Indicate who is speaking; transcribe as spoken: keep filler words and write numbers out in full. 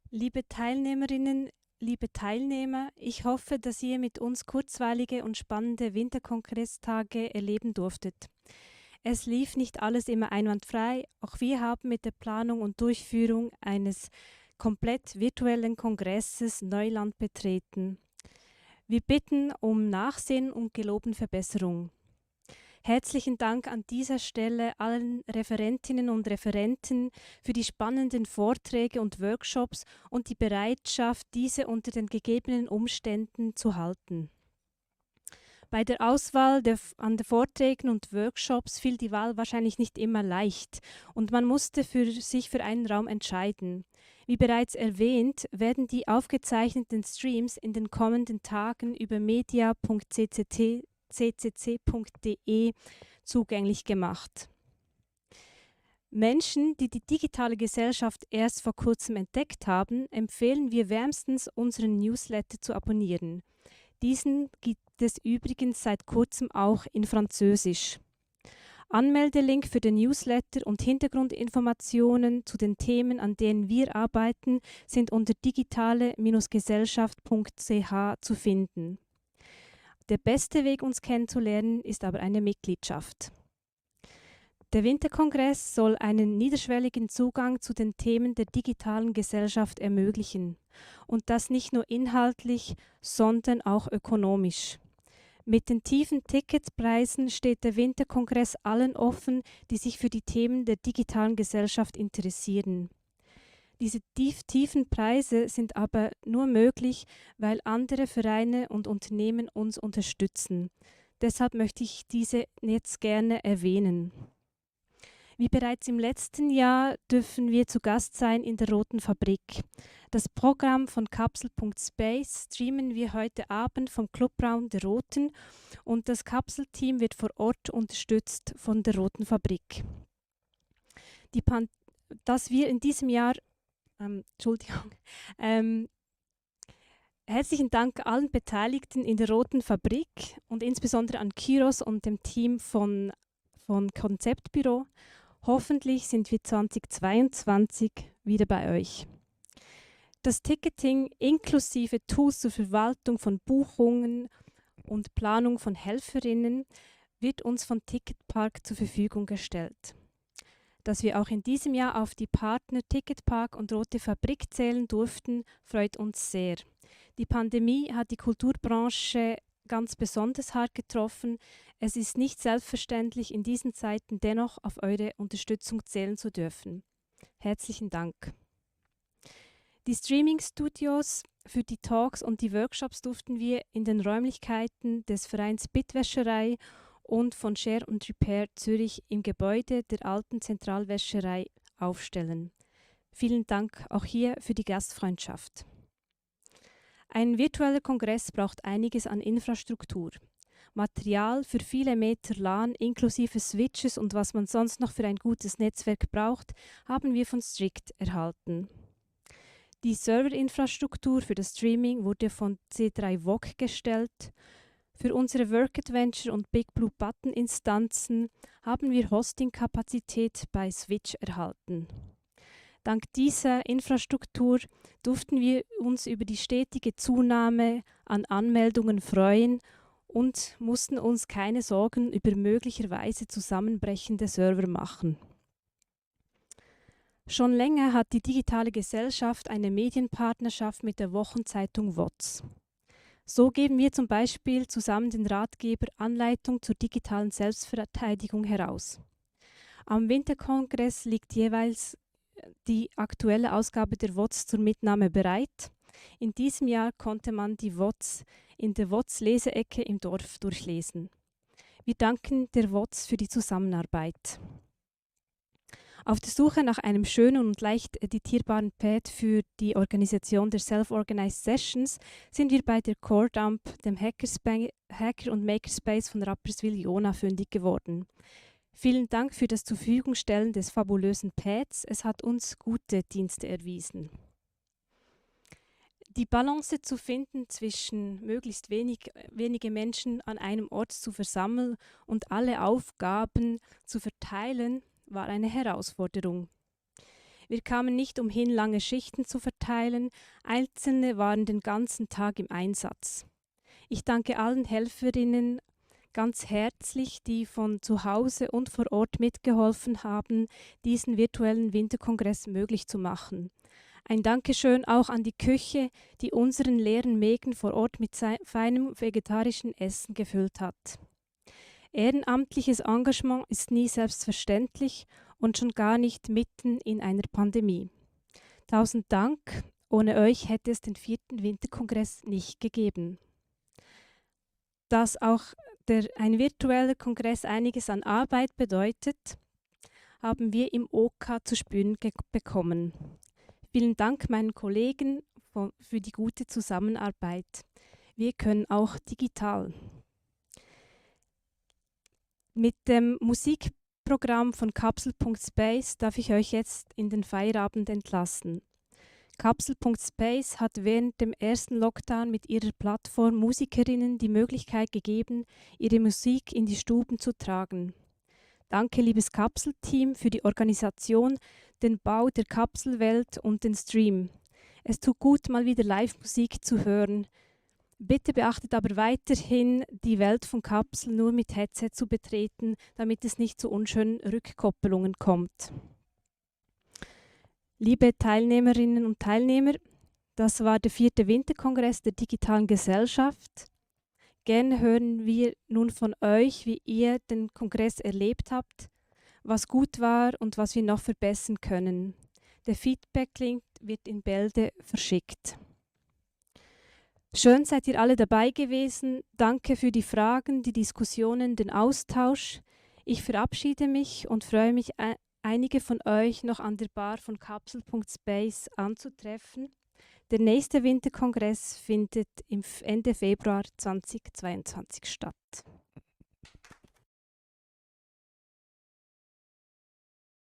Speaker 1: Liebe Teilnehmerinnen, liebe Teilnehmer, ich hoffe, dass ihr mit uns kurzweilige und spannende Winterkongresstage erleben durftet. Es lief nicht alles immer einwandfrei, auch wir haben mit der Planung und Durchführung eines komplett virtuellen Kongresses Neuland betreten. Wir bitten um Nachsehen und geloben Verbesserung. Herzlichen Dank an dieser Stelle allen Referentinnen und Referenten für die spannenden Vorträge und Workshops und die Bereitschaft, diese unter den gegebenen Umständen zu halten. Bei der Auswahl der, an den Vorträgen und Workshops fiel die Wahl wahrscheinlich nicht immer leicht und man musste für sich für einen Raum entscheiden. Wie bereits erwähnt, werden die aufgezeichneten Streams in den kommenden Tagen über media punkt c c t c c c punkt d e zugänglich gemacht. Menschen, die die digitale Gesellschaft erst vor kurzem entdeckt haben, empfehlen wir wärmstens, unseren Newsletter zu abonnieren. Diesen gibt es übrigens seit kurzem auch in Französisch. Anmeldelink für den Newsletter und Hintergrundinformationen zu den Themen, an denen wir arbeiten, sind unter digitale Gesellschaft punkt c h zu finden. Der beste Weg, uns kennenzulernen, ist aber eine Mitgliedschaft. Der Winterkongress soll einen niederschwelligen Zugang zu den Themen der digitalen Gesellschaft ermöglichen. Und das nicht nur inhaltlich, sondern auch ökonomisch. Mit den tiefen Ticketpreisen steht der Winterkongress allen offen, die sich für die Themen der digitalen Gesellschaft interessieren. Diese tief, tiefen Preise sind aber nur möglich, weil andere Vereine und Unternehmen uns unterstützen. Deshalb möchte ich diese jetzt gerne erwähnen. Wie bereits im letzten Jahr dürfen wir zu Gast sein in der Roten Fabrik. Das Programm von Kapsel punkt space streamen wir heute Abend vom Clubraum der Roten und das Kapselteam wird vor Ort unterstützt von der Roten Fabrik. Die Pan- dass wir in diesem Jahr Ähm, Entschuldigung. Ähm, herzlichen Dank allen Beteiligten in der Roten Fabrik und insbesondere an Kyros und dem Team von, von Konzeptbüro. Hoffentlich sind wir zweitausendzweiundzwanzig wieder bei euch. Das Ticketing inklusive Tools zur Verwaltung von Buchungen und Planung von Helferinnen wird uns von Ticketpark zur Verfügung gestellt. Dass wir auch in diesem Jahr auf die Partner Ticketpark und Rote Fabrik zählen durften, freut uns sehr. Die Pandemie hat die Kulturbranche ganz besonders hart getroffen. Es ist nicht selbstverständlich, in diesen Zeiten dennoch auf eure Unterstützung zählen zu dürfen. Herzlichen Dank. Die Streaming-Studios für die Talks und die Workshops durften wir in den Räumlichkeiten des Vereins Bitwäscherei und von Share und Repair Zürich im Gebäude der alten Zentralwäscherei aufstellen. Vielen Dank auch hier für die Gastfreundschaft. Ein virtueller Kongress braucht einiges an Infrastruktur. Material für viele Meter LAN inklusive Switches und was man sonst noch für ein gutes Netzwerk braucht, haben wir von Strict erhalten. Die Serverinfrastruktur für das Streaming wurde von C drei V O G gestellt. Für unsere Work Adventure und Big Blue Button Instanzen haben wir Hosting-Kapazität bei Switch erhalten. Dank dieser Infrastruktur durften wir uns über die stetige Zunahme an Anmeldungen freuen und mussten uns keine Sorgen über möglicherweise zusammenbrechende Server machen. Schon länger hat die digitale Gesellschaft eine Medienpartnerschaft mit der Wochenzeitung W O Z. So geben wir zum Beispiel zusammen den Ratgeber Anleitung zur digitalen Selbstverteidigung heraus. Am Winterkongress liegt jeweils die aktuelle Ausgabe der W O Z zur Mitnahme bereit. In diesem Jahr konnte man die W O Z in der W O Z-Leseecke im Dorf durchlesen. Wir danken der W O Z für die Zusammenarbeit. Auf der Suche nach einem schönen und leicht editierbaren Pad für die Organisation der Self-Organized Sessions sind wir bei der CoreDump, dem Hackerspa- Hacker- und Makerspace von Rapperswil-Jona, fündig geworden. Vielen Dank für das Zurverfügungstellen des fabulösen Pads. Es hat uns gute Dienste erwiesen. Die Balance zu finden zwischen möglichst wenig, wenige Menschen an einem Ort zu versammeln und alle Aufgaben zu verteilen, war eine Herausforderung. Wir kamen nicht umhin, lange Schichten zu verteilen, Einzelne waren den ganzen Tag im Einsatz. Ich danke allen Helferinnen ganz herzlich, die von zu Hause und vor Ort mitgeholfen haben, diesen virtuellen Winterkongress möglich zu machen. Ein Dankeschön auch an die Küche, die unseren leeren Mägen vor Ort mit feinem vegetarischen Essen gefüllt hat. Ehrenamtliches Engagement ist nie selbstverständlich und schon gar nicht mitten in einer Pandemie. Tausend Dank, ohne euch hätte es den vierten Winterkongress nicht gegeben. Dass auch der, ein virtueller Kongress einiges an Arbeit bedeutet, haben wir im O K zu spüren bekommen. Vielen Dank meinen Kollegen für die gute Zusammenarbeit. Wir können auch digital. Mit dem Musikprogramm von Kapsel Punkt Space darf ich euch jetzt in den Feierabend entlassen. Kapsel Punkt Space hat während dem ersten Lockdown mit ihrer Plattform Musikerinnen die Möglichkeit gegeben, ihre Musik in die Stuben zu tragen. Danke, liebes Kapsel-Team, für die Organisation, den Bau der Kapselwelt und den Stream. Es tut gut, mal wieder Live-Musik zu hören. Bitte beachtet aber weiterhin, die Welt von Kapsel nur mit Headset zu betreten, damit es nicht zu unschönen Rückkoppelungen kommt. Liebe Teilnehmerinnen und Teilnehmer, das war der vierte Winterkongress der digitalen Gesellschaft. Gerne hören wir nun von euch, wie ihr den Kongress erlebt habt, was gut war und was wir noch verbessern können. Der Feedback-Link wird in Bälde verschickt. Schön seid ihr alle dabei gewesen. Danke für die Fragen, die Diskussionen, den Austausch. Ich verabschiede mich und freue mich, einige von euch noch an der Bar von Kapsel Punkt Space anzutreffen. Der nächste Winterkongress findet im Ende Februar zweitausendzweiundzwanzig statt.